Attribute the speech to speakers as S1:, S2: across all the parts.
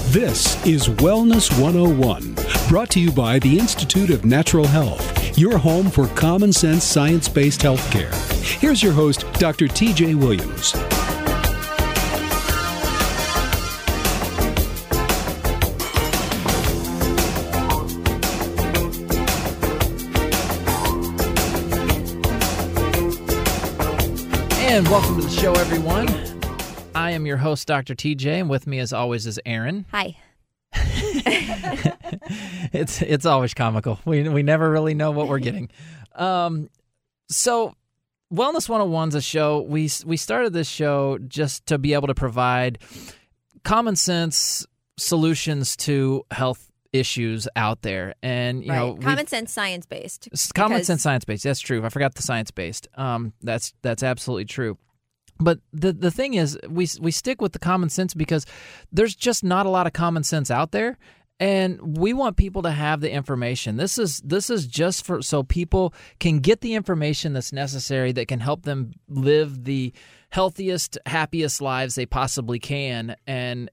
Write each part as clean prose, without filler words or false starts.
S1: This is Wellness 101, brought to you by the Institute of Natural Health, your home for common sense science-based healthcare. Here's your host, Dr. T.J. Williams.
S2: And welcome to the show, everyone. I am your host, Dr. TJ, and with me, as always, is Aaron.
S3: Hi.
S2: It's always comical. We never really know what we're getting. So, Wellness 101's a show. We started this show just to be able to provide common sense solutions to health issues out there, and
S3: common sense, science based.
S2: Common sense, science based. That's true. I forgot the science based. That's absolutely true. But the thing is, we stick with the common sense because there's just not a lot of common sense out there, and we want people to have the information. This is just so people can get the information that's necessary that can help them live the healthiest, happiest lives they possibly can, and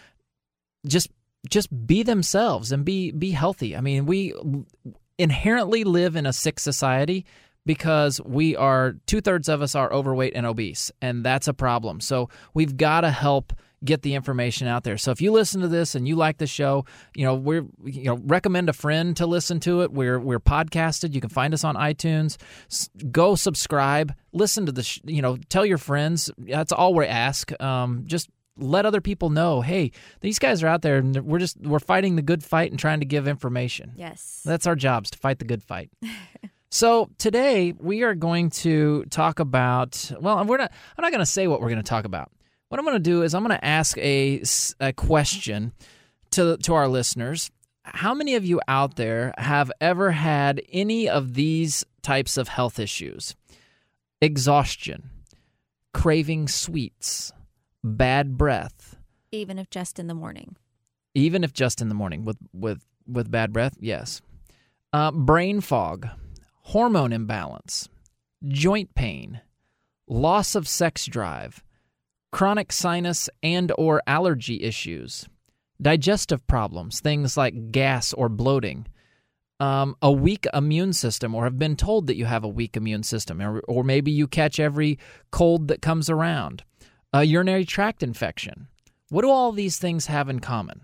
S2: just be themselves and be healthy. I mean, we inherently live in a sick society because 2/3 of us are overweight and obese, and that's a problem. So we've got to help get the information out there. So if you listen to this and you like the show, recommend a friend to listen to it. We're podcasted. You can find us on iTunes. Go subscribe. Listen to tell your friends. That's all we ask. Just let other people know, hey, these guys are out there, and we're fighting the good fight and trying to give information.
S3: Yes.
S2: That's our jobs, to fight the good fight. So today we are going to talk about, I'm not going to say what we're going to talk about. What I'm going to do is I'm going to ask a question to our listeners. How many of you out there have ever had any of these types of health issues? Exhaustion, craving sweets, bad breath.
S3: Even if just in the morning.
S2: Even if just in the morning with bad breath, yes. Brain fog, hormone imbalance, joint pain, loss of sex drive, chronic sinus and or allergy issues, digestive problems, things like gas or bloating, a weak immune system, or have been told that you have a weak immune system, or maybe you catch every cold that comes around. A urinary tract infection. What do all these things have in common?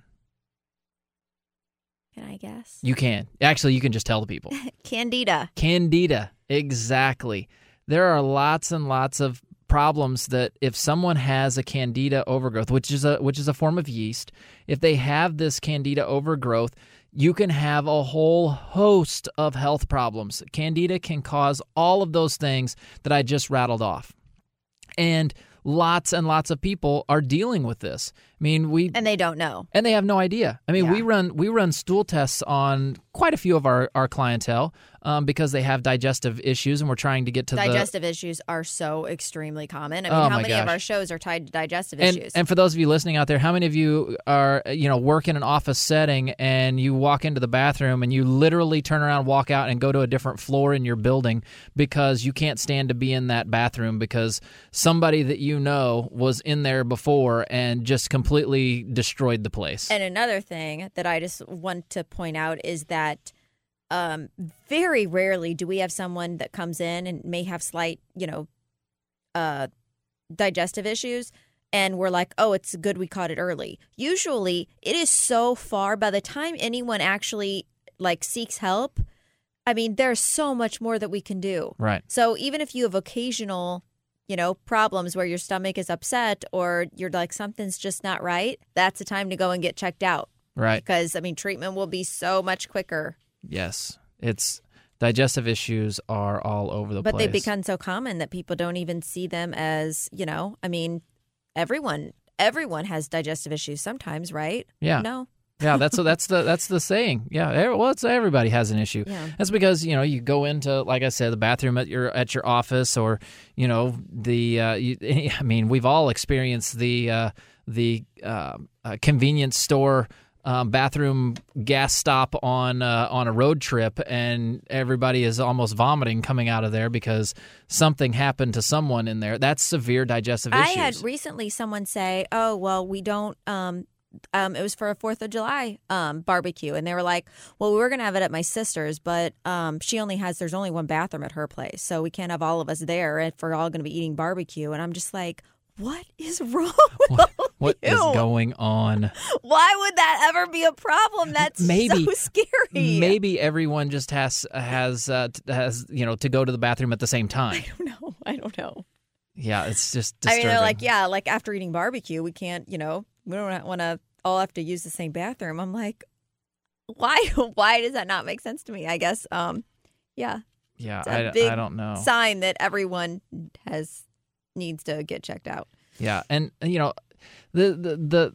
S3: Can I guess?
S2: You can. Actually, you can just tell the people.
S3: Candida.
S2: Candida. Exactly. There are lots and lots of problems that if someone has a candida overgrowth, which is a form of yeast, if they have this candida overgrowth, you can have a whole host of health problems. Candida can cause all of those things that I just rattled off. And lots and lots of people are dealing with this. I mean,
S3: and they don't know,
S2: and they have no idea. I mean,
S3: yeah.
S2: we run stool tests on quite a few of our clientele because they have digestive issues, and we're trying to get to
S3: digestive issues are so extremely common. I mean, how many of our shows are tied to digestive issues?
S2: And for those of you listening out there, how many of you are work in an office setting and you walk into the bathroom and you literally turn around, walk out, and go to a different floor in your building because you can't stand to be in that bathroom because somebody that you know was in there before and just completely destroyed the place.
S3: And another thing that I just want to point out is that very rarely do we have someone that comes in and may have slight, digestive issues, and we're like, oh, it's good we caught it early. Usually it is so far by the time anyone actually seeks help. I mean, there's so much more that we can do.
S2: Right.
S3: So even if you have occasional problems where your stomach is upset or you're like, something's just not right, that's the time to go and get checked out.
S2: Right.
S3: Because, treatment will be so much quicker.
S2: Yes. It's digestive issues are all over the place.
S3: But they've become so common that people don't even see them as, everyone has digestive issues sometimes, right?
S2: Yeah.
S3: No.
S2: Yeah, that's the saying. Yeah, well, everybody has an issue.
S3: Yeah.
S2: That's because you go into, like I said, the bathroom at your office, or we've all experienced the convenience store bathroom gas stop on a road trip, and everybody is almost vomiting coming out of there because something happened to someone in there. That's severe digestive issues.
S3: I had recently someone say, "Oh, well, we don't." it was for a 4th of July barbecue. And they were like, well, we were going to have it at my sister's, but there's only one bathroom at her place. So we can't have all of us there if we're all going to be eating barbecue. And I'm just like, what is wrong with
S2: what is going on?
S3: Why would that ever be a problem? That's so scary.
S2: Maybe everyone just has to go to the bathroom at the same time.
S3: I don't know.
S2: Yeah, it's just disturbing.
S3: I mean, they're like, like after eating barbecue, we can't, we don't want to all have to use the same bathroom. I'm like, why? Why does that not make sense to me? I guess, yeah.
S2: Yeah,
S3: I
S2: don't know.
S3: Sign that everyone needs to get checked out.
S2: Yeah, and the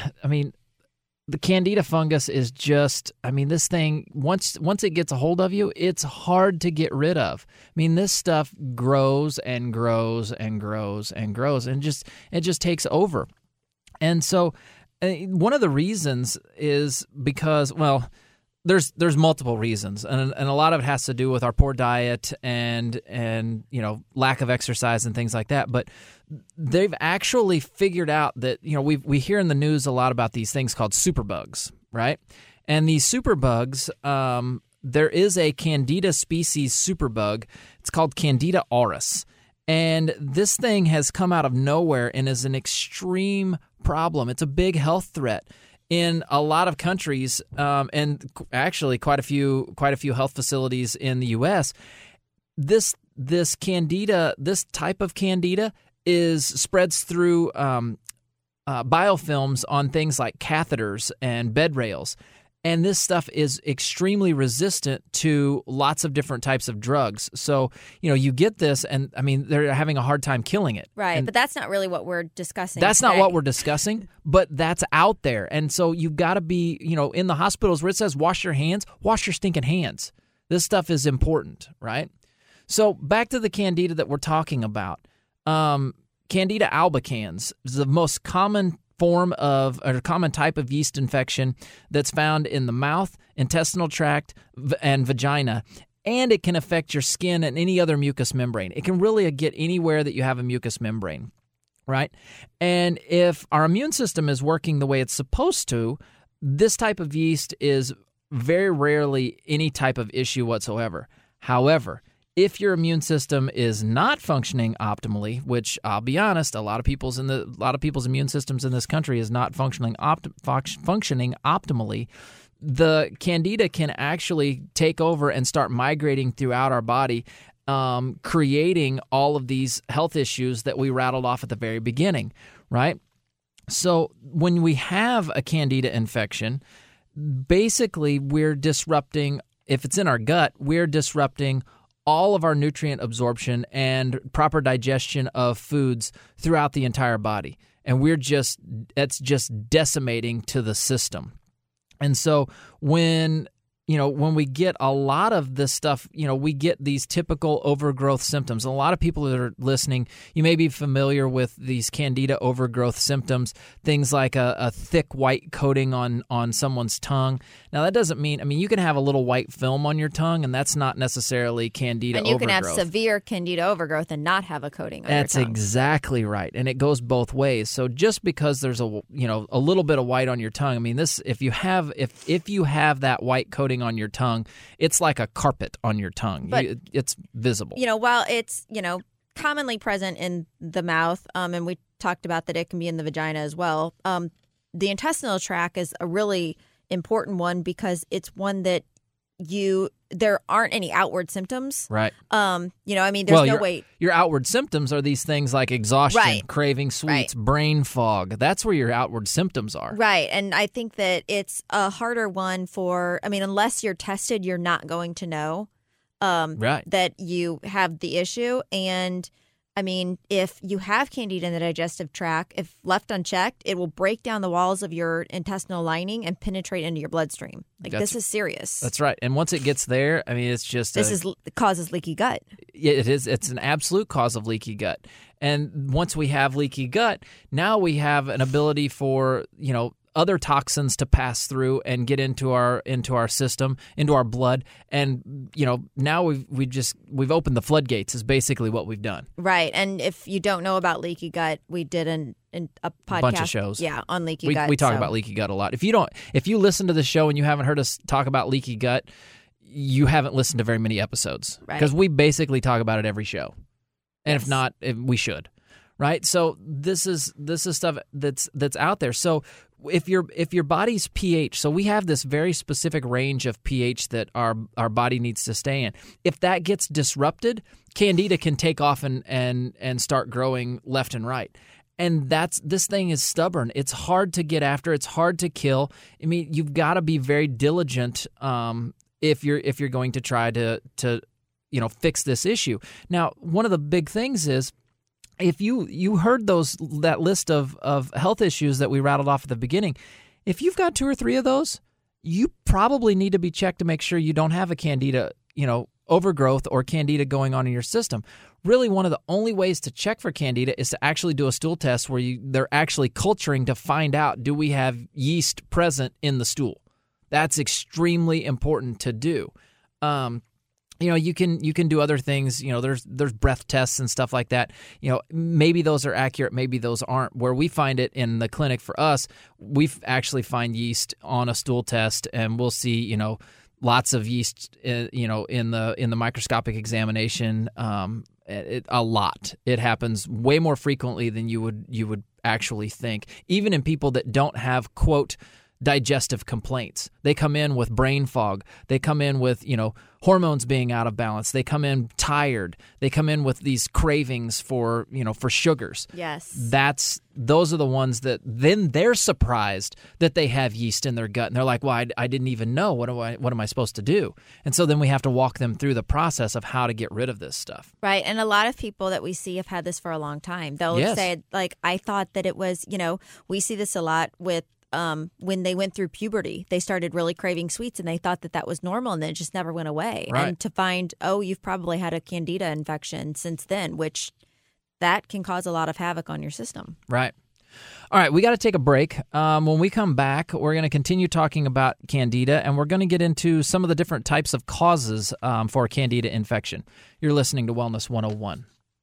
S2: Candida fungus is just, this thing, once it gets a hold of you, it's hard to get rid of. I mean, this stuff grows and grows and grows and grows, and it just takes over. And so one of the reasons is because, well, there's multiple reasons, and a lot of it has to do with our poor diet and lack of exercise and things like that. But they've actually figured out that we hear in the news a lot about these things called superbugs, right? And these superbugs, there is a Candida species superbug. It's called Candida auris, and this thing has come out of nowhere and is an extreme problem. It's a big health threat in a lot of countries, and actually quite a few health facilities in the U.S. This Candida, this type of Candida, spreads through biofilms on things like catheters and bed rails, and this stuff is extremely resistant to lots of different types of drugs. So you get this, and they're having a hard time killing it.
S3: Right,
S2: and
S3: but that's not really what we're discussing.
S2: That's
S3: today.
S2: not what we're discussing, but that's out there. And so you've got to be, in the hospitals where it says wash your hands, wash your stinking hands. This stuff is important, right? So back to the Candida that we're talking about. Candida albicans is the most common common type of yeast infection that's found in the mouth, intestinal tract, and vagina. And it can affect your skin and any other mucous membrane. It can really get anywhere that you have a mucous membrane, right? And if our immune system is working the way it's supposed to, this type of yeast is very rarely any type of issue whatsoever. However, if your immune system is not functioning optimally, which I'll be honest, a lot of people's immune systems in this country is not functioning optimally, the Candida can actually take over and start migrating throughout our body, creating all of these health issues that we rattled off at the very beginning, right? So when we have a Candida infection, basically we're disrupting, if it's in our gut, we're disrupting all of our nutrient absorption and proper digestion of foods throughout the entire body. And it's just decimating to the system. And so when we get a lot of this stuff, we get these typical overgrowth symptoms. A lot of people that are listening, you may be familiar with these Candida overgrowth symptoms, things like a thick white coating on someone's tongue. Now, that doesn't mean, you can have a little white film on your tongue, and that's not necessarily Candida overgrowth.
S3: And you can have severe Candida overgrowth and not have a coating on your tongue. That's
S2: exactly right, and it goes both ways. So just because there's a little bit of white on your tongue, if you have that white coating on your tongue, it's like a carpet on your tongue.
S3: But,
S2: it's visible.
S3: While it's, commonly present in the mouth, and we talked about that it can be in the vagina as well, the intestinal tract is a really important one because it's one that there aren't any outward symptoms.
S2: Right.
S3: There's no way.
S2: Your outward symptoms are these things like exhaustion,
S3: right,
S2: craving sweets, right, brain fog. That's where your outward symptoms are.
S3: Right. And I think that it's a harder one unless you're tested, you're not going to know
S2: right,
S3: that you have the issue. And if you have Candida in the digestive tract, if left unchecked, it will break down the walls of your intestinal lining and penetrate into your bloodstream. This is serious.
S2: That's right. And once it gets there, it's just...
S3: It causes leaky gut.
S2: It is. It's an absolute cause of leaky gut. And once we have leaky gut, now we have an ability for, other toxins to pass through and get into our system, into our blood, and now we've opened the floodgates is basically what we've done.
S3: Right. And if you don't know about leaky gut, we did an a podcast,
S2: bunch of shows.
S3: Yeah, on leaky gut.
S2: We talk about leaky gut a lot. If you listen to the show and you haven't heard us talk about leaky gut, you haven't listened to very many episodes, because we basically talk about it every show. And if not, we should. Right? So this is stuff that's out there. So if your body's pH, so we have this very specific range of pH that our body needs to stay in. If that gets disrupted, Candida can take off and start growing left and right. And this thing is stubborn. It's hard to get after. It's hard to kill. I mean, you've got to be very diligent if you're going to try to fix this issue. Now, one of the big things is, if you heard that list of health issues that we rattled off at the beginning, if you've got 2 or 3 of those, you probably need to be checked to make sure you don't have a Candida, overgrowth or Candida going on in your system. Really, one of the only ways to check for Candida is to actually do a stool test where they're actually culturing to find out, do we have yeast present in the stool? That's extremely important to do. You can do other things. There's breath tests and stuff like that. Maybe those are accurate, maybe those aren't. Where we find it in the clinic for us, we actually find yeast on a stool test, and we'll see lots of yeast in the microscopic examination. A lot. It happens way more frequently than you would actually think. Even in people that don't have, quote, digestive complaints. They come in with brain fog. They come in with, hormones being out of balance. They come in tired. They come in with these cravings for sugars.
S3: Yes.
S2: Those are the ones that then they're surprised that they have yeast in their gut. And they're like, well, I didn't even know. What am I supposed to do? And so then we have to walk them through the process of how to get rid of this stuff.
S3: Right. And a lot of people that we see have had this for a long time. They'll say, like, I thought that it was, we see this a lot with when they went through puberty, they started really craving sweets, and they thought that was normal, and then it just never went away.
S2: Right.
S3: And to find, you've probably had a Candida infection since then, which that can cause a lot of havoc on your system.
S2: Right. All right, we got to take a break. When we come back, we're going to continue talking about Candida, and we're going to get into some of the different types of causes for Candida infection. You're listening to Wellness 101.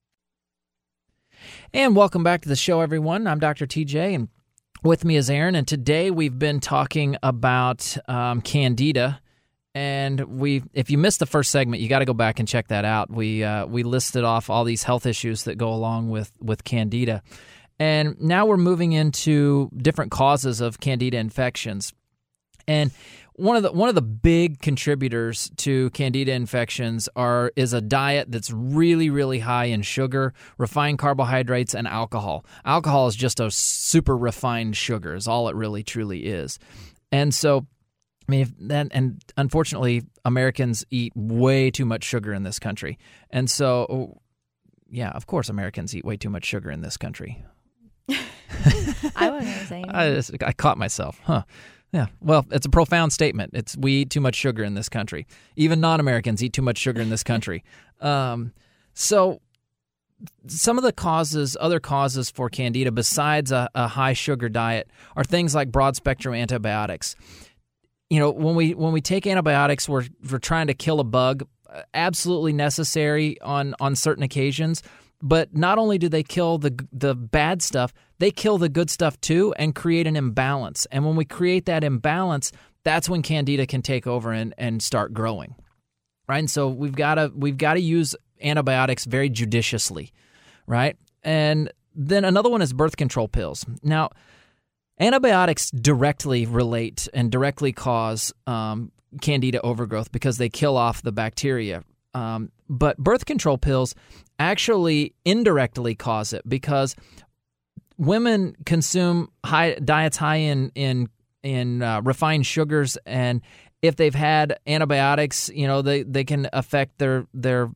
S2: And welcome back to the show, everyone. I'm Dr. TJ, and with me is Aaron, and today we've been talking about Candida, and if you missed the first segment, you got to go back and check that out. We listed off all these health issues that go along with Candida, and now we're moving into different causes of Candida infections. And one of the big contributors to Candida infections is a diet that's really, really high in sugar, refined carbohydrates, and alcohol. Alcohol is just a super refined sugar, is all it really truly is. And so, and unfortunately, Americans eat way too much sugar in this country. And so, of course, Americans eat way too much sugar in this country.
S3: I wasn't saying anything.
S2: I caught myself, huh? Yeah, well, it's a profound statement. We eat too much sugar in this country. Even non-Americans eat too much sugar in this country. So some of the other causes for Candida besides a high sugar diet are things like broad-spectrum antibiotics. When we take antibiotics, we're trying to kill a bug, absolutely necessary on certain occasions. But not only do they kill the bad stuff, they kill the good stuff too and create an imbalance. And when we create that imbalance, that's when Candida can take over and start growing, right? And so we've got to use antibiotics very judiciously, right? And then another one is birth control pills. Now, antibiotics directly relate and directly cause Candida overgrowth because they kill off the bacteria. But birth control pills actually indirectly cause it because women consume diets high in refined sugars, and if they've had antibiotics, they can affect their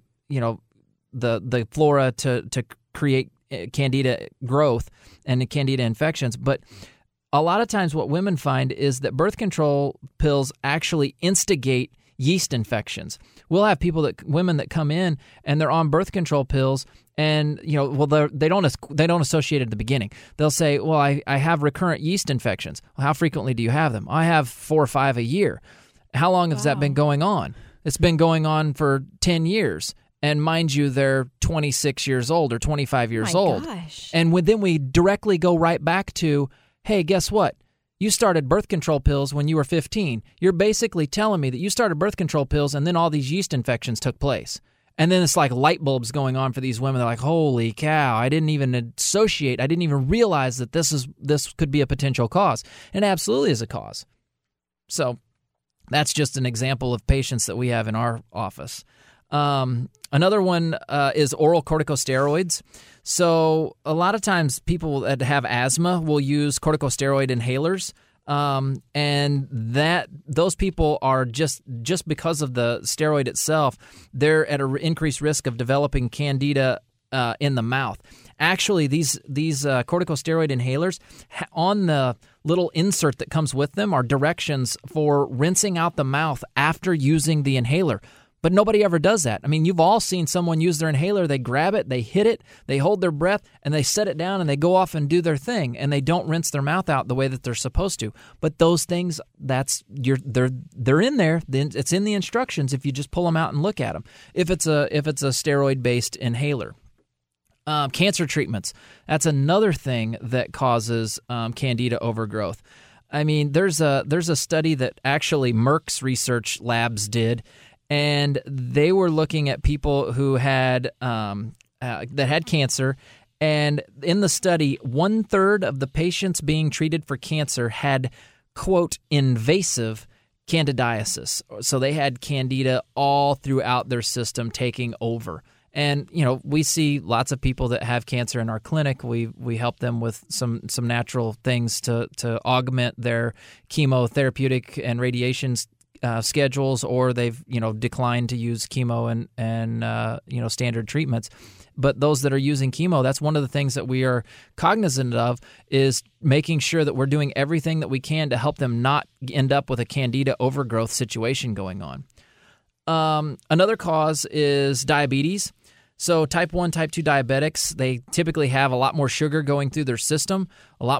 S2: the flora to create Candida growth and Candida infections. But a lot of times what women find is that birth control pills actually instigate yeast infections. We'll have women that come in and they're on birth control pills, and they don't associate it at the beginning. They'll say, "Well, I have recurrent yeast infections." Well, how frequently do you have them? I have 4 or 5 a year. How long has that been going on? It's been going on for 10 years. And mind you, they're 26 years old or 25 years old.
S3: Gosh.
S2: And then we directly go right back to, hey, guess what? You started birth control pills when you were 15. You're basically telling me that you started birth control pills and then all these yeast infections took place. And then it's like light bulbs going on for these women. They're like, holy cow, I didn't even realize that this could be a potential cause. And it absolutely is a cause. So that's just an example of patients that we have in our office. Another one is oral corticosteroids. So a lot of times people that have asthma will use corticosteroid inhalers. And those people are just because of the steroid itself, they're at an increased risk of developing candida in the mouth. Actually, these corticosteroid inhalers, on the little insert that comes with them are directions for rinsing out the mouth after using the inhaler. But nobody ever does that. I mean, you've all seen someone use their inhaler. They grab it, they hit it, they hold their breath, and they set it down, and they go off and do their thing, and they don't rinse their mouth out the way that they're supposed to. But those things, they're in there. It's in the instructions if you just pull them out and look at them. If it's a steroid-based inhaler. Cancer treatments. That's another thing that causes candida overgrowth. I mean, there's a study that actually Merck's research labs did. And they were looking at people who had that had cancer, and in the study, 1/3 of the patients being treated for cancer had, quote, invasive candidiasis. So they had candida all throughout their system taking over. And, we see lots of people that have cancer in our clinic. We help them with some natural things to augment their chemotherapeutic and radiations schedules, or they've declined to use chemo and standard treatments. But those that are using chemo, that's one of the things that we are cognizant of, is making sure that we're doing everything that we can to help them not end up with a candida overgrowth situation going on. Another cause is diabetes. So type 1, type 2 diabetics, they typically have a lot more sugar going through their system,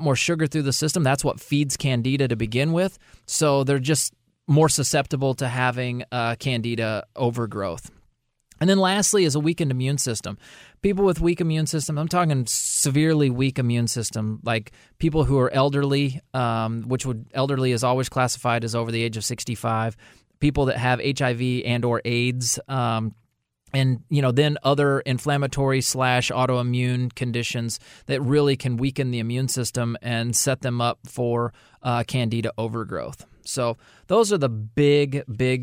S2: That's what feeds candida to begin with. So they're just more susceptible to having candida overgrowth. And then lastly is a weakened immune system. People with weak immune system, I'm talking severely weak immune system, like people who are elderly, elderly is always classified as over the age of 65, people that have HIV and or AIDS, and then other inflammatory / autoimmune conditions that really can weaken the immune system and set them up for candida overgrowth. So those are the big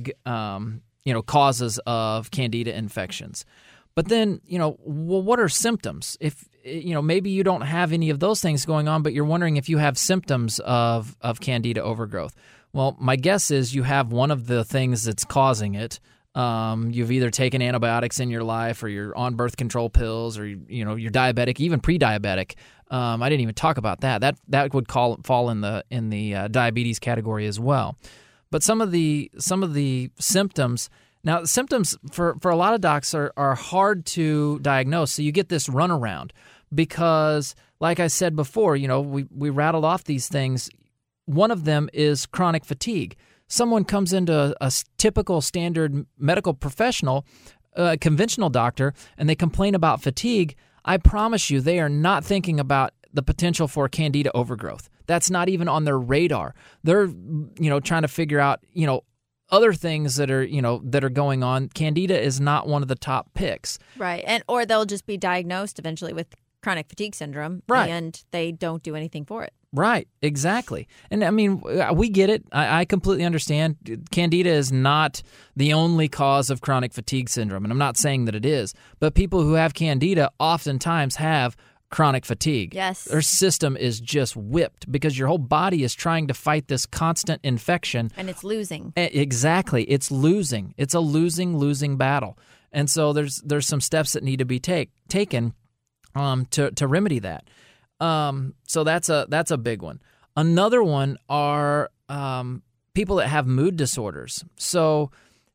S2: causes of candida infections. But then, what are symptoms? If, maybe you don't have any of those things going on, but you're wondering if you have symptoms of candida overgrowth. Well, my guess is you have one of the things that's causing it. You've either taken antibiotics in your life, or you're on birth control pills, or you're diabetic, even pre-diabetic. I didn't even talk about that. That would fall in the diabetes category as well. But some of the symptoms. Now, the symptoms for a lot of docs are hard to diagnose. So you get this runaround because, like I said before, we rattled off these things. One of them is chronic fatigue. Someone comes into a typical standard medical professional, conventional doctor, and they complain about fatigue. I promise you they are not thinking about the potential for candida overgrowth. That's not even on their radar. They're, trying to figure out, other things that are going on. Candida is not one of the top picks.
S3: Right. Or they'll just be diagnosed eventually with chronic fatigue syndrome.
S2: Right.
S3: And they don't do anything for it.
S2: Right, exactly. And I mean, we get it. I completely understand. Candida is not the only cause of chronic fatigue syndrome, and I'm not saying that it is. But people who have candida oftentimes have chronic fatigue.
S3: Yes.
S2: Their system is just whipped because your whole body is trying to fight this constant infection.
S3: And it's losing.
S2: Exactly. It's losing. It's a losing battle. And so there's some steps that need to be taken to remedy that. So that's a big one. Another one are people that have mood disorders. So,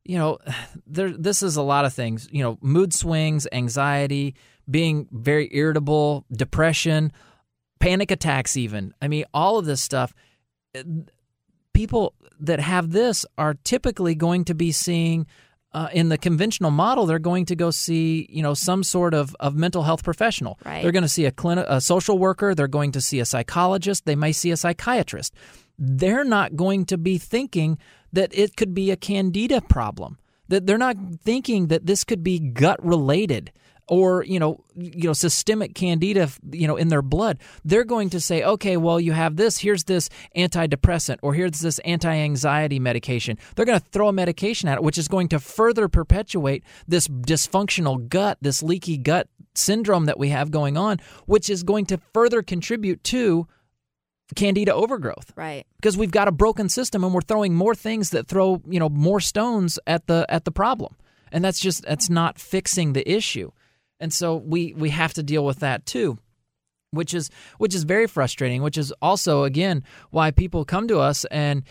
S2: this is a lot of things. Mood swings, anxiety, being very irritable, depression, panic attacks even. I mean, all of this stuff. People that have this are typically going to be seeing in the conventional model, they're going to go see, some sort of mental health professional.
S3: Right.
S2: They're going to see a social worker. They're going to see a psychologist. They may see a psychiatrist. They're not going to be thinking that it could be a candida problem. That they're not thinking that this could be gut related or systemic candida in their blood. They're going to say, okay, well, you have this, here's this antidepressant, or here's this anti-anxiety medication. They're going to throw a medication at it, which is going to further perpetuate this dysfunctional gut, this leaky gut syndrome that we have going on, which is going to further contribute to candida overgrowth.
S3: Right.
S2: Because we've got a broken system and we're throwing more things that throw, more stones at the problem. And that's not fixing the issue. And so we have to deal with that too, which is very frustrating, which is also, again, why people come to us and,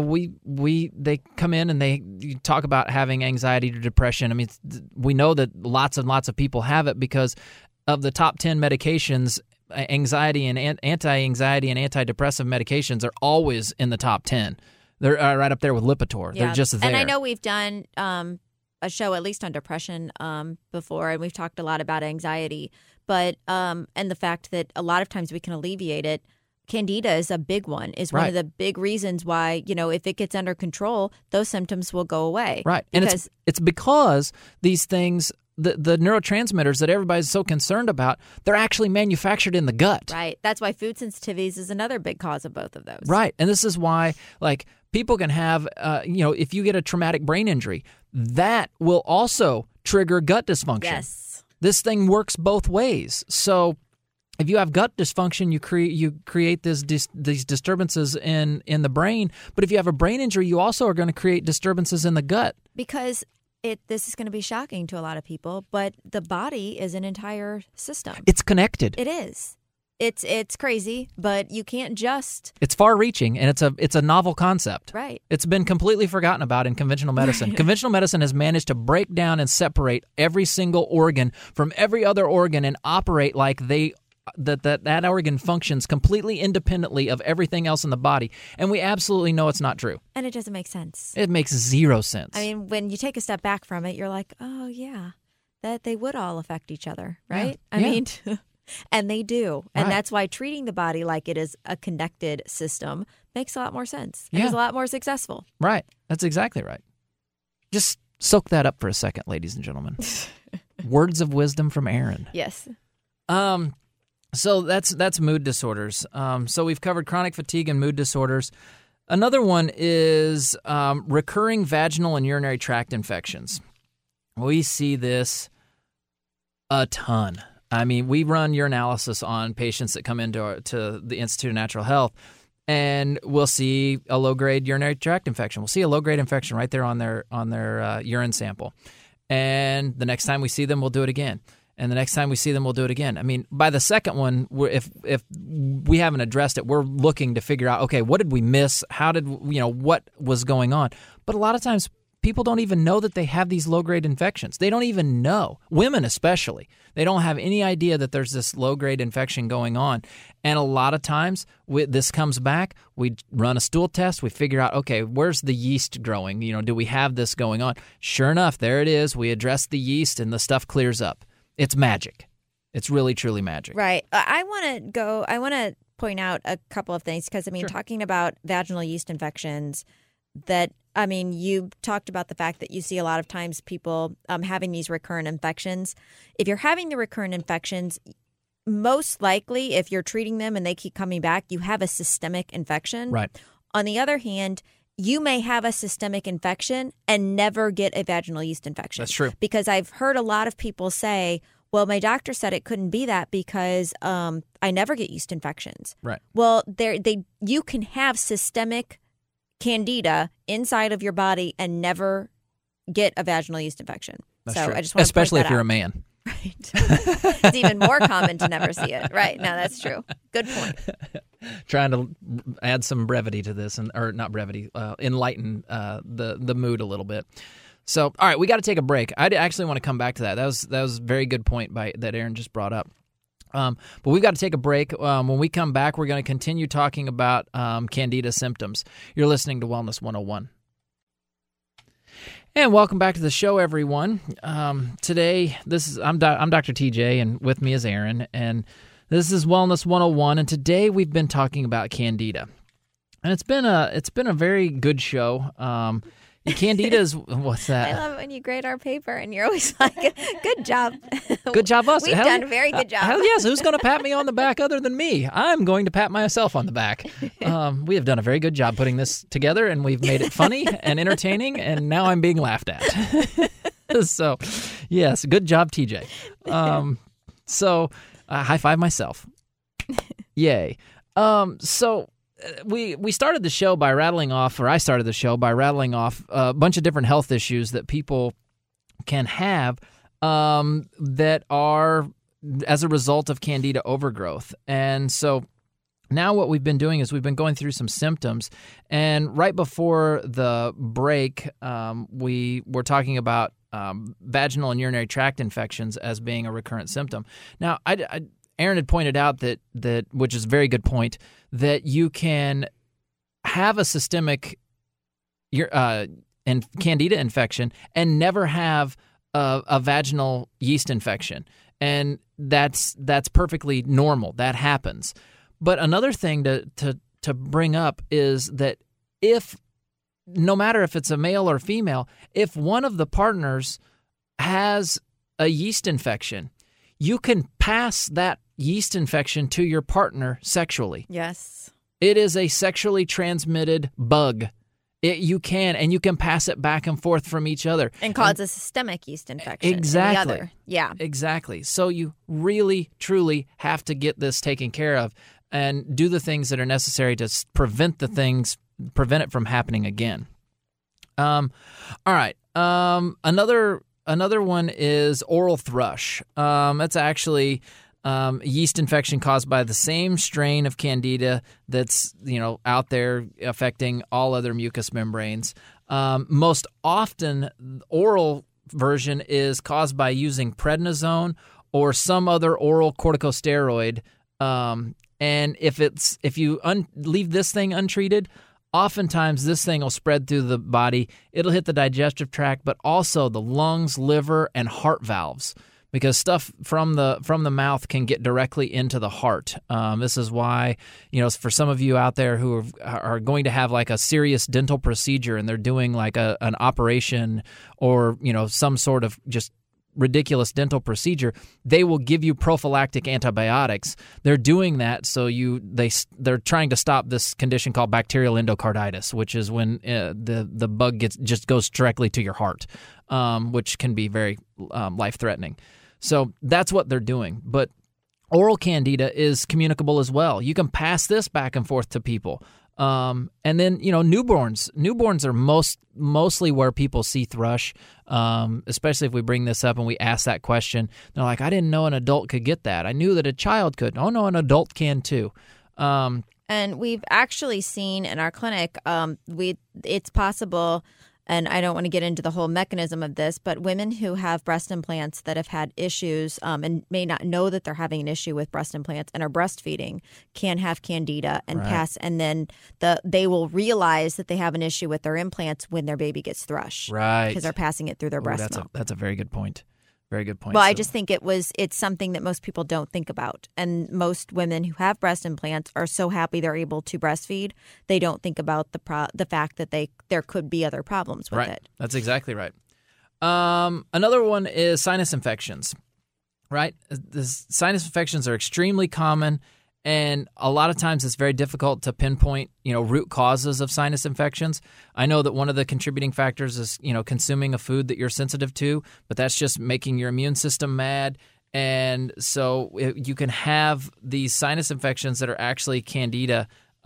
S2: they come in and they talk about having anxiety or depression. I mean, we know that lots and lots of people have it because of the top 10 medications. Anxiety and anti-anxiety and antidepressive medications are always in the top 10. They're right up there with Lipitor.
S3: Yeah.
S2: They're just there.
S3: And I know we've done a show at least on depression before, and we've talked a lot about anxiety, but and the fact that a lot of times we can alleviate it. Candida is a big one, is one of the big reasons why, if it gets under control, those symptoms will go away.
S2: Right. And it's because these things, the neurotransmitters that everybody's so concerned about, they're actually manufactured in the gut.
S3: Right. That's why food sensitivities is another big cause of both of those.
S2: Right. And this is why, people can have, if you get a traumatic brain injury, that will also trigger gut dysfunction.
S3: Yes.
S2: This thing works both ways. So if you have gut dysfunction, you create these disturbances in the brain. But if you have a brain injury, you also are going to create disturbances in the gut.
S3: Because this is going to be shocking to a lot of people, but the body is an entire system.
S2: It's connected.
S3: It is. It's crazy, but you can't just.
S2: It's far-reaching, and it's a novel concept.
S3: Right.
S2: It's been completely forgotten about in conventional medicine. Right. Conventional medicine has managed to break down and separate every single organ from every other organ and operate like that organ functions completely independently of everything else in the body, and we absolutely know it's not true.
S3: And it doesn't make sense.
S2: It makes zero sense.
S3: I mean, when you take a step back from it, you're like, oh yeah, that they would all affect each other, right?
S2: Yeah.
S3: I mean, and they do. And
S2: Right.
S3: That's why treating the body like it is a connected system makes a lot more sense.
S2: Yeah.
S3: And is a lot more successful.
S2: Right. That's exactly right. Just soak that up for a second, ladies and gentlemen. Words of wisdom from Aaron.
S3: Yes.
S2: So that's mood disorders. So we've covered chronic fatigue and mood disorders. Another one is recurring vaginal and urinary tract infections. We see this a ton. I mean, we run urinalysis on patients that come into the Institute of Natural Health, and we'll see a low-grade urinary tract infection. We'll see a low-grade infection right there on their urine sample. And the next time we see them, we'll do it again. And the next time we see them, we'll do it again. I mean, by the second one, if we haven't addressed it, we're looking to figure out, okay, what did we miss? What was going on? But a lot of times, people don't even know that they have these low-grade infections. They don't even know. Women especially. They don't have any idea that there's this low-grade infection going on. And a lot of times, this comes back. We run a stool test. We figure out, okay, where's the yeast growing? Do we have this going on? Sure enough, there it is. We address the yeast, and the stuff clears up. It's magic. It's really, truly magic.
S3: Right. I want to point out a couple of things because,
S2: Sure.
S3: talking about vaginal yeast infections, you talked about the fact that you see a lot of times people having these recurrent infections. If you're having the recurrent infections, most likely if you're treating them and they keep coming back, you have a systemic infection.
S2: Right.
S3: On the other hand, you may have a systemic infection and never get a vaginal yeast infection.
S2: That's true.
S3: Because I've heard a lot of people say, well, my doctor said it couldn't be that because I never get yeast infections.
S2: Right.
S3: Well, you can have systemic candida inside of your body and never get a vaginal yeast infection.
S2: That's
S3: so
S2: true.
S3: I just want
S2: especially
S3: to
S2: if you're a man.
S3: Right. It's even more common to never see it. Right. No, that's true. Good point.
S2: Trying to add some brevity to this, or not brevity, enlighten the mood a little bit. So, all right, we got to take a break. I actually want to come back to that. That was a very good point that Aaron just brought up. But we've got to take a break. When we come back, we're going to continue talking about Candida symptoms. You're listening to Wellness 101. And welcome back to the show, everyone. Today, I'm Dr. TJ, and with me is Aaron, and this is Wellness 101. And today we've been talking about Candida, and it's been a very good show. Candida is what's that?
S3: I love it when you grade our paper, and you're always like, "Good job,
S2: good job, us."
S3: We've done a very good job.
S2: Hell yes. Who's going to pat me on the back other than me? I'm going to pat myself on the back. We have done a very good job putting this together, and we've made it funny and entertaining, and now I'm being laughed at. So, yes, good job, TJ. High five myself. Yay. We started the show by rattling off, or I started the show by rattling off a bunch of different health issues that people can have that are as a result of Candida overgrowth. And so now what we've been doing is we've been going through some symptoms. And right before the break, we were talking about vaginal and urinary tract infections as being a recurrent symptom. Now, Aaron had pointed out that which is a very good point, that you can have a systemic and Candida infection and never have a vaginal yeast infection, and that's perfectly normal. That happens. But another thing to bring up is that if no matter if it's a male or female, if one of the partners has a yeast infection, you can pass that yeast infection to your partner sexually.
S3: Yes.
S2: It is a sexually transmitted bug. You can pass it back and forth from each other. And cause
S3: a systemic yeast infection.
S2: Exactly.
S3: In the other. Yeah.
S2: Exactly. So you really, truly have to get this taken care of and do the things that are necessary to prevent it from happening again. All right. Another one is oral thrush. That's actually yeast infection caused by the same strain of Candida that's out there affecting all other mucous membranes. Most often, the oral version is caused by using prednisone or some other oral corticosteroid. And if you leave this thing untreated, oftentimes this thing will spread through the body. It'll hit the digestive tract, but also the lungs, liver, and heart valves, because stuff from the mouth can get directly into the heart. This is why, for some of you out there who are going to have like a serious dental procedure and they're doing like an operation or, some sort of just ridiculous dental procedure, they will give you prophylactic antibiotics. They're doing that so they're trying to stop this condition called bacterial endocarditis, which is when the bug just goes directly to your heart, which can be very life-threatening. So that's what they're doing. But oral Candida is communicable as well. You can pass this back and forth to people. And then, newborns are mostly where people see thrush, especially if we bring this up and we ask that question. They're like, I didn't know an adult could get that. I knew that a child could. Oh, no, an adult can too.
S3: And we've actually seen in our clinic, it's possible, and I don't want to get into the whole mechanism of this, but women who have breast implants that have had issues and may not know that they're having an issue with breast implants and are breastfeeding can have Candida and pass, and then they will realize that they have an issue with their implants when their baby gets thrush.
S2: Right.
S3: Because they're passing it through their breast milk.
S2: That's a very good point. Very good point.
S3: Well, I just think it's something that most people don't think about. And most women who have breast implants are so happy they're able to breastfeed, they don't think about the fact that there could be other problems with it.
S2: That's exactly right. Another one is sinus infections, right? The sinus infections are extremely common, and a lot of times it's very difficult to pinpoint, root causes of sinus infections. I know that one of the contributing factors is, consuming a food that you're sensitive to, but that's just making your immune system mad. And so you can have these sinus infections that are actually Candida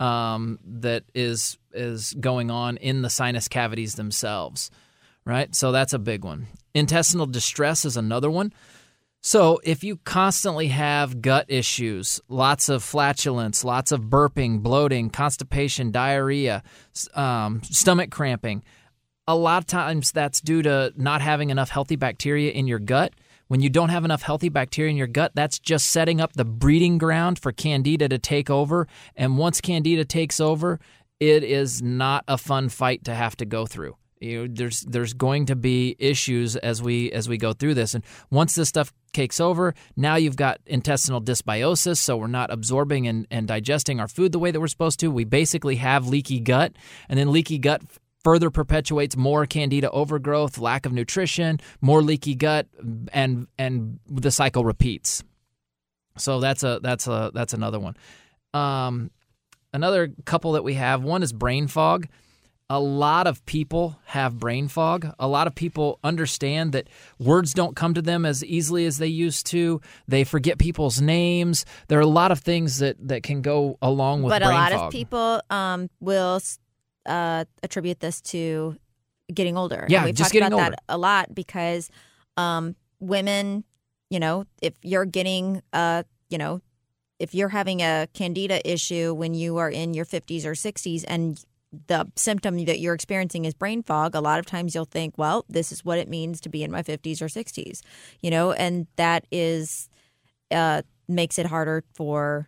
S2: that is going on in the sinus cavities themselves, right? So that's a big one. Intestinal distress is another one. So if you constantly have gut issues, lots of flatulence, lots of burping, bloating, constipation, diarrhea, stomach cramping, a lot of times that's due to not having enough healthy bacteria in your gut. When you don't have enough healthy bacteria in your gut, that's just setting up the breeding ground for Candida to take over. And once Candida takes over, it is not a fun fight to have to go through. There's going to be issues as we go through this, and once this stuff takes over, now you've got intestinal dysbiosis, so we're not absorbing and digesting our food the way that we're supposed to. We basically have leaky gut, and then leaky gut further perpetuates more candida overgrowth, lack of nutrition, more leaky gut, and the cycle repeats. So that's another one. Another couple that we have, one is brain fog. A lot of people have brain fog. A lot of people understand that words don't come to them as easily as they used to. They forget people's names. There are a lot of things that can go along with brain fog.
S3: But a lot of people will attribute this to getting older.
S2: Yeah,
S3: and we've
S2: just
S3: talked
S2: getting
S3: about
S2: older.
S3: that a lot because women, if you're getting, if you're having a candida issue when you are in your 50s or 60s and the symptom that you're experiencing is brain fog, a lot of times you'll think, well, this is what it means to be in my 50s or 60s, and that is makes it harder for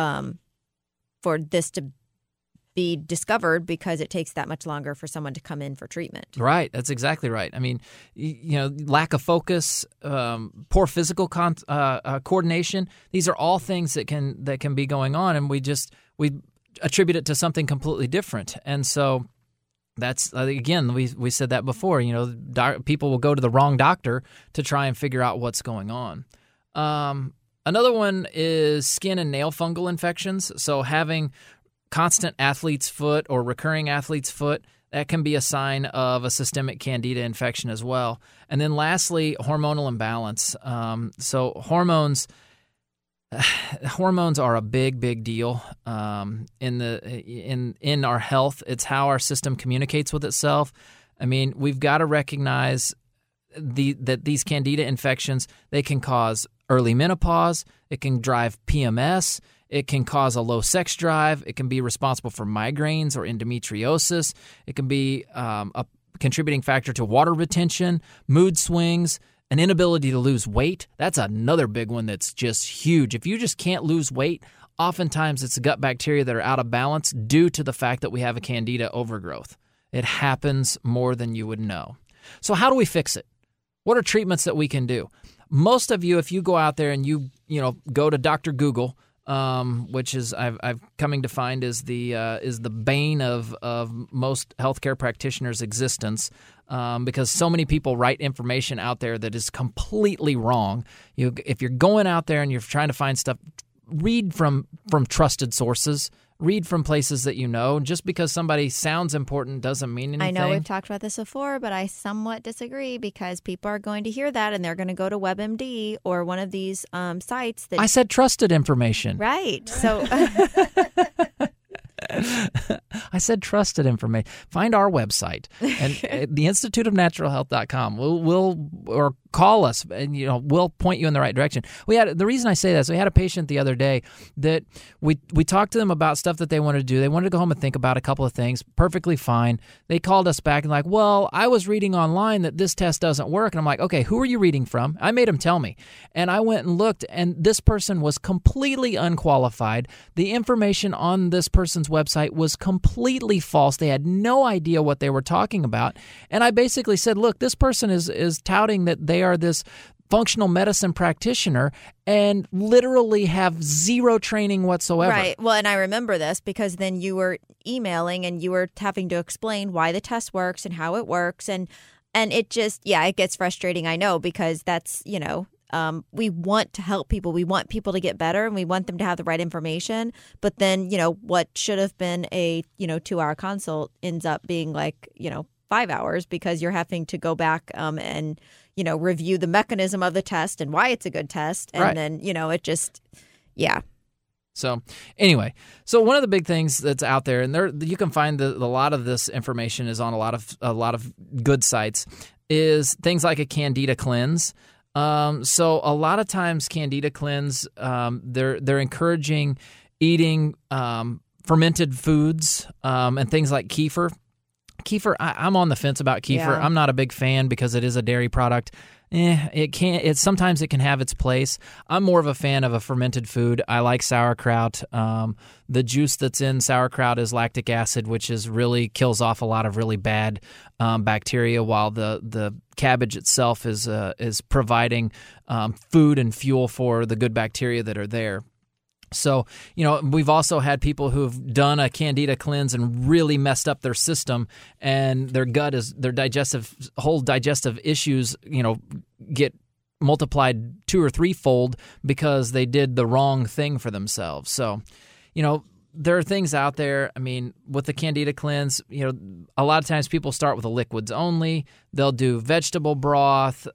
S3: this to be discovered because it takes that much longer for someone to come in for treatment.
S2: Right. That's exactly right. I mean, lack of focus, poor physical coordination. These are all things that can be going on, and we attribute it to something completely different. And so that's, again, we said that before, people will go to the wrong doctor to try and figure out what's going on. Another one is skin and nail fungal infections. So having constant athlete's foot or recurring athlete's foot, that can be a sign of a systemic candida infection as well. And then lastly, hormonal imbalance. So hormones are a big deal in our health. It's how our system communicates with itself. I mean, we've got to recognize that these candida infections, they can cause early menopause. It can drive PMS. It can cause a low sex drive. It can be responsible for migraines or endometriosis. It can be a contributing factor to water retention, mood swings, an inability to lose weight. That's another big one that's just huge. If you just can't lose weight, oftentimes it's gut bacteria that are out of balance due to the fact that we have a candida overgrowth. It happens more than you would know. So how do we fix it? What are treatments that we can do? Most of you, if you go out there and you go to Dr. Google, which is I've coming to find is the bane of most healthcare practitioners' existence, because so many people write information out there that is completely wrong. If you're going out there and you're trying to find stuff, read from trusted sources. Read from places that you know. Just because somebody sounds important doesn't mean anything.
S3: I know we've talked about this before, but I somewhat disagree because people are going to hear that and they're going to go to WebMD or one of these sites that...
S2: I said trusted information.
S3: Right. So...
S2: I said trusted information. Find our website and the instituteofnaturalhealth.com. We'll or call us and we'll point you in the right direction. The reason I say that is we had a patient the other day that we talked to them about stuff that they wanted to do. They wanted to go home and think about a couple of things. Perfectly fine. They called us back and like, well, I was reading online that this test doesn't work. And I'm like, okay, who are you reading from? I made them tell me. And I went and looked, and this person was completely unqualified. The information on this person's website was completely false. They had no idea what they were talking about. And I basically said, look, this person is touting that they are this functional medicine practitioner and literally have zero training whatsoever.
S3: Right. Well, and I remember this because then you were emailing and you were having to explain why the test works and how it works. And it just, it gets frustrating, I know, because that's, we want to help people. We want people to get better and we want them to have the right information. But then, what should have been a, 2-hour consult ends up being like, 5 hours because you're having to go back and, review the mechanism of the test and why it's a good test. And
S2: right.
S3: then, it just,
S2: So anyway, one of the big things that's out there, and you can find a lot of this information is on a lot of good sites, is things like a Candida cleanse. So a lot of times Candida cleanse, they're encouraging eating fermented foods and things like kefir. kefir, I'm on the fence about kefir.
S3: Yeah.
S2: I'm not a big fan because it is a dairy product. Sometimes it can have its place. I'm more of a fan of a fermented food. I like sauerkraut. The juice that's in sauerkraut is lactic acid, which is really kills off a lot of really bad bacteria, while the cabbage itself is providing food and fuel for the good bacteria that are there. So, we've also had people who've done a Candida cleanse and really messed up their system, and their gut their whole digestive issues, get multiplied 2 or 3-fold because they did the wrong thing for themselves. So, there are things out there. I mean, with the Candida cleanse, a lot of times people start with the liquids only. They'll do vegetable broth,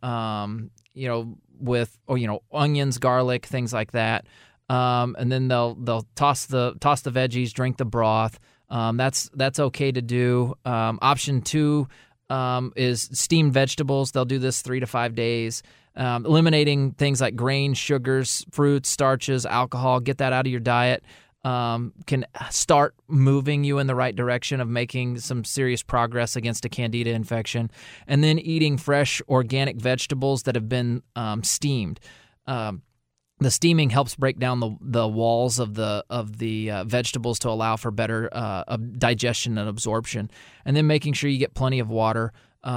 S2: with onions, garlic, things like that. And then they'll toss the veggies, drink the broth. That's okay to do. Option 2 is steamed vegetables. They'll do this 3 to 5 days, eliminating things like grains, sugars, fruits, starches, alcohol. Get that out of your diet. Can start moving you in the right direction of making some serious progress against a Candida infection. And then eating fresh organic vegetables that have been steamed. The steaming helps break down the walls of the vegetables to allow for better digestion and absorption, and then making sure you get plenty of water.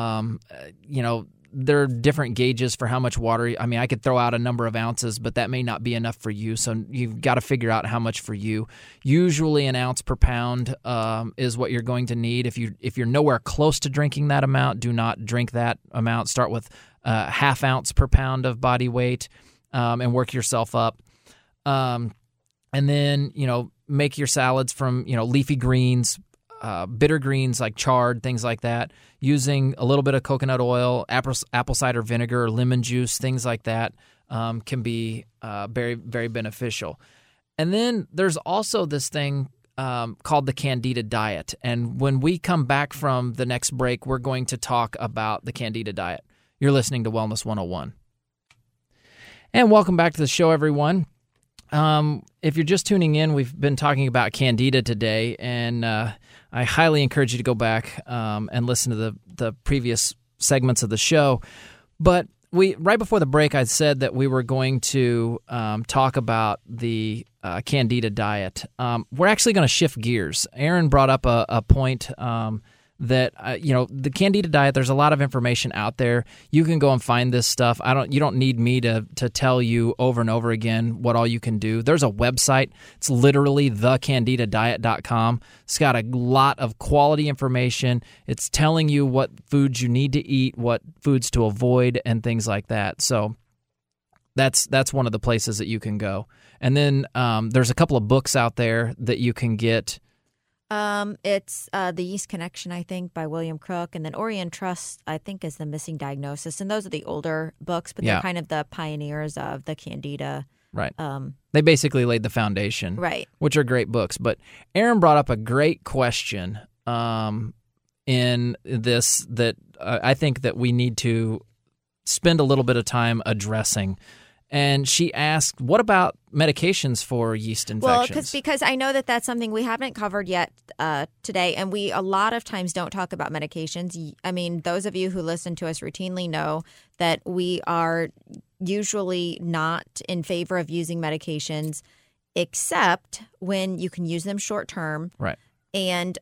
S2: There are different gauges for how much water. I mean, I could throw out a number of ounces, but that may not be enough for you. So you've got to figure out how much for you. Usually, an ounce per pound is what you're going to need. If you're nowhere close to drinking that amount, do not drink that amount. Start with half ounce per pound of body weight. And work yourself up. And then, make your salads from, leafy greens, bitter greens like chard, things like that, using a little bit of coconut oil, apple cider vinegar, or lemon juice, things like that can be very, very beneficial. And then there's also this thing called the Candida diet. And when we come back from the next break, we're going to talk about the Candida diet. You're listening to Wellness 101. And welcome back to the show, everyone. If you're just tuning in, we've been talking about Candida today, and I highly encourage you to go back and listen to the previous segments of the show. But right before the break, I said that we were going to talk about the Candida diet. We're actually going to shift gears. Aaron brought up a point that the Candida diet, there's a lot of information out there. You can go and find this stuff. You don't need me to tell you over and over again what all you can do. There's a website. It's literally thecandidadiet.com. It's got a lot of quality information. It's telling you what foods you need to eat, what foods to avoid, and things like that. So that's one of the places that you can go. And then there's a couple of books out there that you can get.
S3: It's The Yeast Connection, I think, by William Crook, and then Orient Trust, I think, is The Missing Diagnosis. And those are the older books, but they're kind of the pioneers of the Candida.
S2: Right. They basically laid the foundation.
S3: Right.
S2: Which are great books. But Aaron brought up a great question in this that I think that we need to spend a little bit of time addressing. And she asked, what about medications for yeast infections?
S3: Well, because I know that that's something we haven't covered yet today, and we a lot of times don't talk about medications. I mean, those of you who listen to us routinely know that we are usually not in favor of using medications, except when you can use them short term.
S2: Right.
S3: And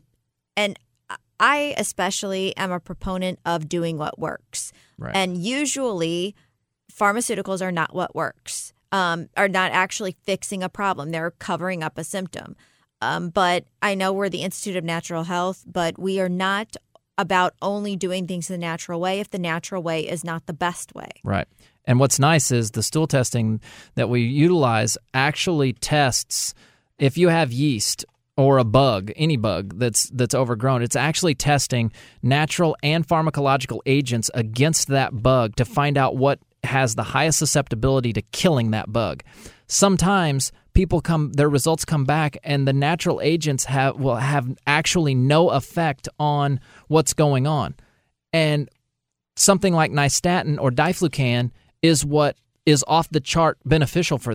S3: I especially am a proponent of doing what works.
S2: Right.
S3: And usually pharmaceuticals are not what works, are not actually fixing a problem. They're covering up a symptom. But I know we're the Institute of Natural Health, but we are not about only doing things the natural way if the natural way is not the best way.
S2: Right. And what's nice is the stool testing that we utilize actually tests if you have yeast or a bug, any bug that's overgrown, it's actually testing natural and pharmacological agents against that bug to find out what has the highest susceptibility to killing that bug. Sometimes their results come back and the natural agents will have actually no effect on what's going on. And something like nystatin or diflucan is what is off the chart beneficial for them.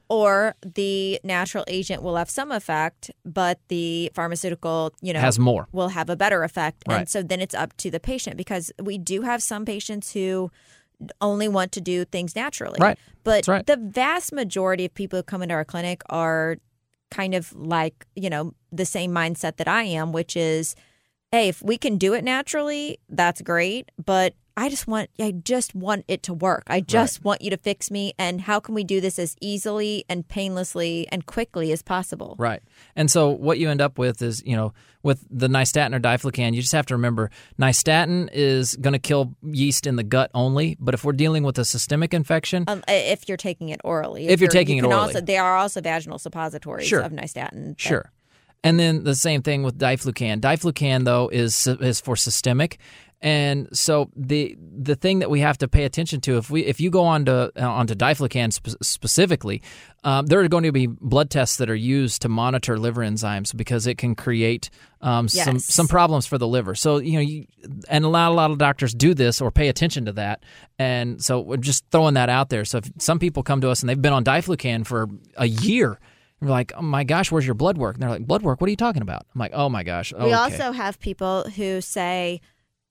S3: Or the natural agent will have some effect, but the pharmaceutical,
S2: has more.
S3: Will have a better effect.
S2: Right.
S3: And so then it's up to the patient, because we do have some patients who only want to do things naturally.
S2: Right.
S3: But
S2: That's right.
S3: the vast majority of people who come into our clinic are kind of like, the same mindset that I am, which is, hey, if we can do it naturally, that's great. But I just want it to work. I just want you to fix me. And how can we do this as easily and painlessly and quickly as possible?
S2: Right. And so what you end up with is, with the nystatin or diflucan, you just have to remember nystatin is going to kill yeast in the gut only. But if we're dealing with a systemic infection,
S3: if you're taking it orally,
S2: if you're taking it orally,
S3: they are also vaginal suppositories of nystatin.
S2: Sure. And then the same thing with diflucan. Diflucan, though, is for systemic. And so the thing that we have to pay attention to, if you go onto diflucan specifically, there are going to be blood tests that are used to monitor liver enzymes, because it can create some problems for the liver. So and a lot of doctors do this or pay attention to that. And so we're just throwing that out there. So if some people come to us and they've been on diflucan for a year, we're like, oh my gosh, where's your blood work? And they're like, blood work? What are you talking about? I'm like, oh my gosh. Okay.
S3: We also have people who say,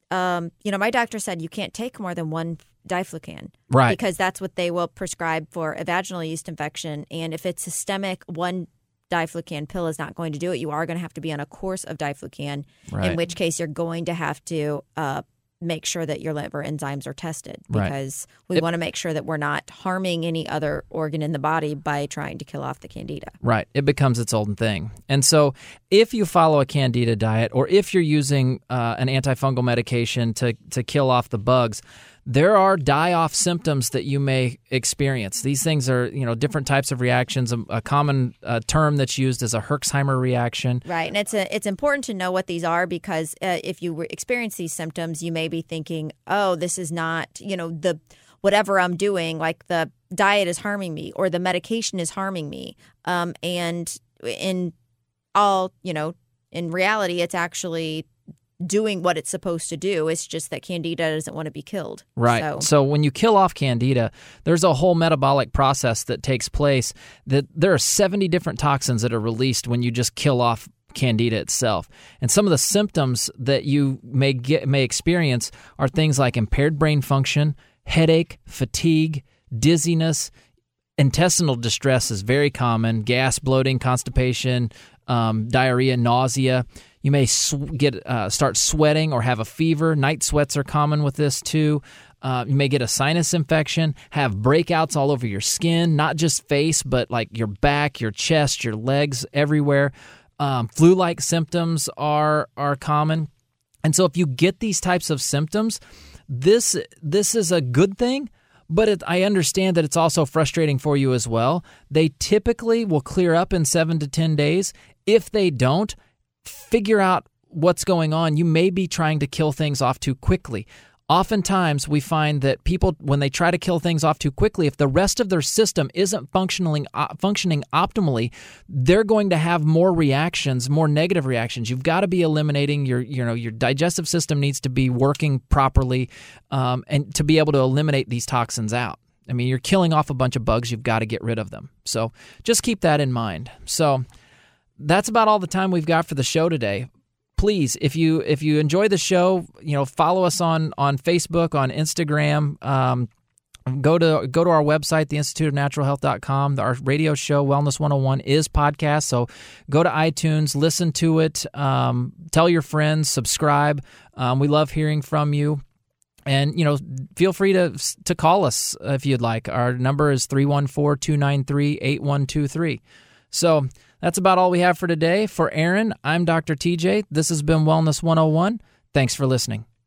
S3: my doctor said you can't take more than one diflucan.
S2: Right.
S3: Because that's what they will prescribe for a vaginal yeast infection. And if it's systemic, one diflucan pill is not going to do it. You are going to have to be on a course of diflucan, in which case you're going to have to make sure that your liver enzymes are tested, because we want to make sure that we're not harming any other organ in the body by trying to kill off the candida. Right.
S2: It becomes its own thing. And so if you follow a candida diet, or if you're using an antifungal medication to kill off the bugs, there are die-off symptoms that you may experience. These things are, different types of reactions. A common term that's used is a Herxheimer reaction.
S3: Right, and it's important to know what these are, because if you experience these symptoms, you may be thinking, oh, this is not, the whatever I'm doing, like the diet is harming me or the medication is harming me. And in reality, it's actually doing what it's supposed to do. It's just that candida doesn't want to be killed.
S2: Right. So when you kill off candida, there's a whole metabolic process that takes place. That there are 70 different toxins that are released when you just kill off candida itself. And some of the symptoms that you may experience are things like impaired brain function, headache, fatigue, dizziness. Intestinal distress is very common: gas, bloating, constipation, diarrhea, nausea. You may start sweating or have a fever. Night sweats are common with this too. You may get a sinus infection, have breakouts all over your skin, not just face, but like your back, your chest, your legs, everywhere. Flu-like symptoms are common. And so if you get these types of symptoms, this is a good thing. But I understand that it's also frustrating for you as well. They typically will clear up in 7 to 10 days. If they don't, figure out what's going on. You may be trying to kill things off too quickly. Oftentimes, we find that people, when they try to kill things off too quickly, if the rest of their system isn't functioning optimally, they're going to have more reactions, more negative reactions. You've got to be eliminating your digestive system needs to be working properly, and to be able to eliminate these toxins out. I mean, you're killing off a bunch of bugs. You've got to get rid of them. So just keep that in mind. So that's about all the time we've got for the show today. Please, if you enjoy the show, follow us on Facebook, on Instagram. Go to our website, theinstituteofnaturalhealth.com. Our radio show, Wellness 101, is podcast. So go to iTunes, listen to it, tell your friends, subscribe. We love hearing from you. And, feel free to call us if you'd like. Our number is 314-293-8123. So that's about all we have for today. For Aaron, I'm Dr. TJ. This has been Wellness 101. Thanks for listening.